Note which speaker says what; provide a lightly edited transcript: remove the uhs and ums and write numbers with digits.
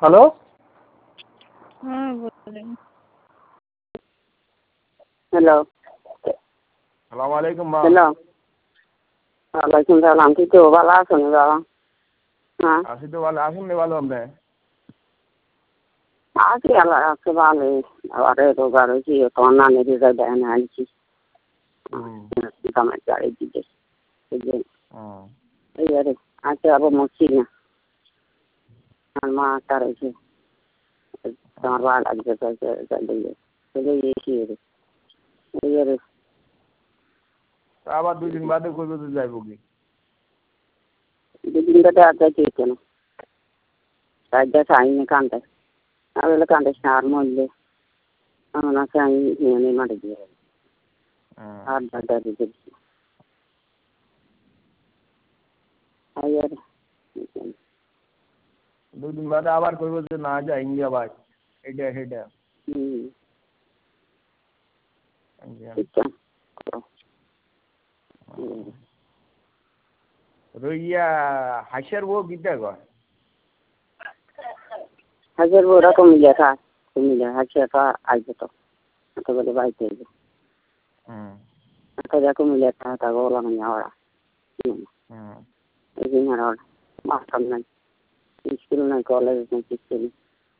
Speaker 1: Hello,
Speaker 2: হ্যাঁ বলেন।
Speaker 3: Hello,
Speaker 1: সালাম আলাইকুম মা।
Speaker 3: হ্যালো, ওয়ালাইকুম সালাম। তুই তো ভালো আছো না বাবা? হ্যাঁ,
Speaker 1: আছি তো ভালো, আসুন নি ভালো আপনি?
Speaker 3: আছি আল্লাহ আছে ভালোই। আবার রোগা রয়েছি, তোমার নানির রেজাল্ট দেয় না আনছি আমার গাড়ির দিকে। এই আরে আছে আবার মরছি না। আমার মা একটা রয়েছে, তোমার ভালো লাগছে এই আরে
Speaker 1: আবার 2 দিন বাদে কইবে তো যাইব কি?
Speaker 3: দুদিন কাটে আর যাইতে হচ্ছে না। রাজ্যা চাইনি কান্দে, আর হলে কান্দে সার মরলে আমার আছে আমি নিয়ে মাঠে দিয়ে আর দাদা দিতে এই আরে
Speaker 1: 2 দিন বাদে আবার কইব যে না যাই ইন্ডিয়া ভাই, এটা সেটা। রইয়া হাসিয়ার বউ বিদ্যা কয়
Speaker 3: হাজার ওরা কমিলে খা কমিলে হাসিয়া খা আসবে তো এত বলে বাড়িতে আসবে একটা যা কমিলে তা গোলা মানে ওরা এই দিন আর মাস্টার নাই, স্কুল নাই, কলেজ নাই, কিছু নেই।